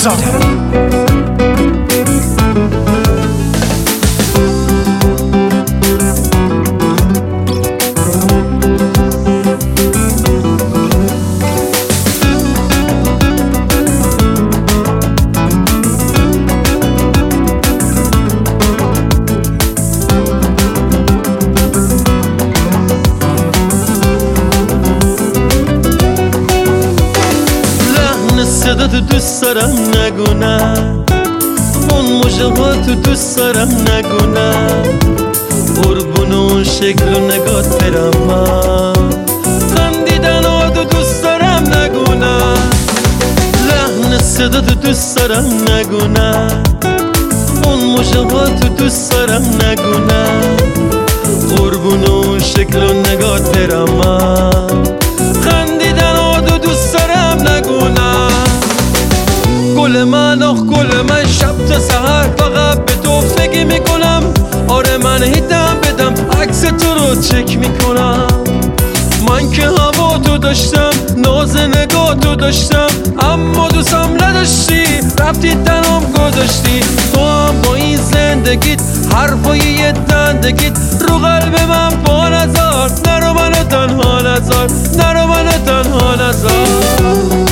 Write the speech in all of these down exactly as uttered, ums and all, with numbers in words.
زاده. صدا تو دوست دارم نگو نه، اون مژه ها تو دوست دارم نگو نه، قربون اون شکل و نگات برم من، خندیدن ها تو دوست دارم نگو نه، لحن صدا تو دوست دارم نگو نه، اون مژه ها تو دوست دارم نگو نه، قربون اون شکل و نگات برم من، خندیدن ها تو دوست دارم نگو نه. گل من آخ گل من شب تا سحر فقط به تو فکر میکنم، آره من هیدم بدم عکس تو رو چک میکنم، من که هوا تو داشتم ناز نگاه تو داشتم، اما دوستم نداشتی رفتی تنم گذاشتی، تو هم با این زندگیت حرفای یه دندگیت رو قلب من پا نذار، نرو منو تنها نذار، نرو منو تنها نذار.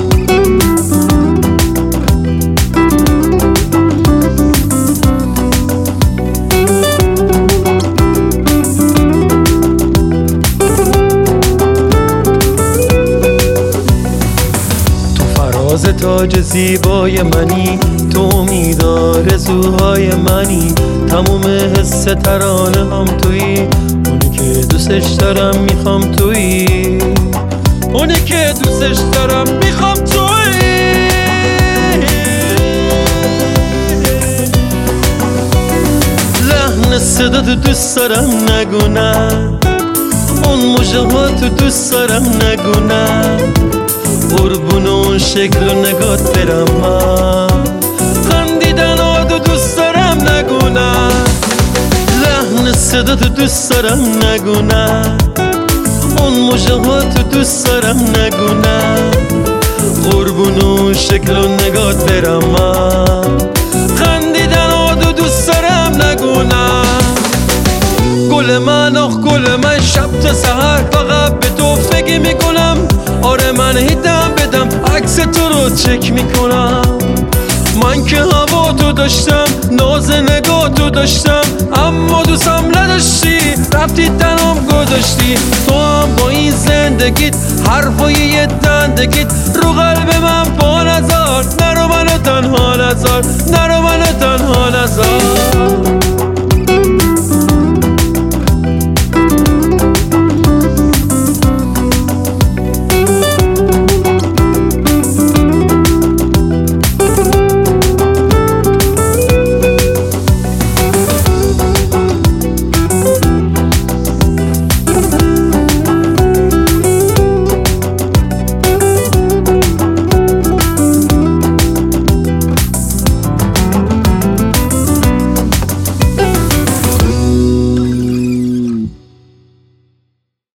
راز تاج زیبای منی، تو امید آرزوهای منی، تموم حس ترانه هم تویی، اونی که دوستش دارم میخوام تویی، اونی که دوستش دارم میخوام تویی. لحن صدا تو دوست دارم نگو نه، اون مژه ها تو دوست دارم نگو نه، قربون اون شکل و نگات برم من، خندیدن ها تو دوست دارم نگو نه، لحن صدا تو دوست دارم نگو نه، اون مژه ها تو دوست دارم نگو نه، قربون اون شکل و نگات برم من، خندیدن ها تو دوست دارم نگو نه. گل من آخ گل من شب تا سحر فقط به تو فکر میکنم، آره من هیدم بدم عکس تو رو چک میکنم، من که هوا تو داشتم ناز نگاه تو داشتم، اما دوستم نداشتی رفتی تنم گذاشتی، تو هم با این زندگیت حرفای یه دندگیت رو قلب من پا نذار، نرو منو تنها نذار، نرو منو تنها نذار.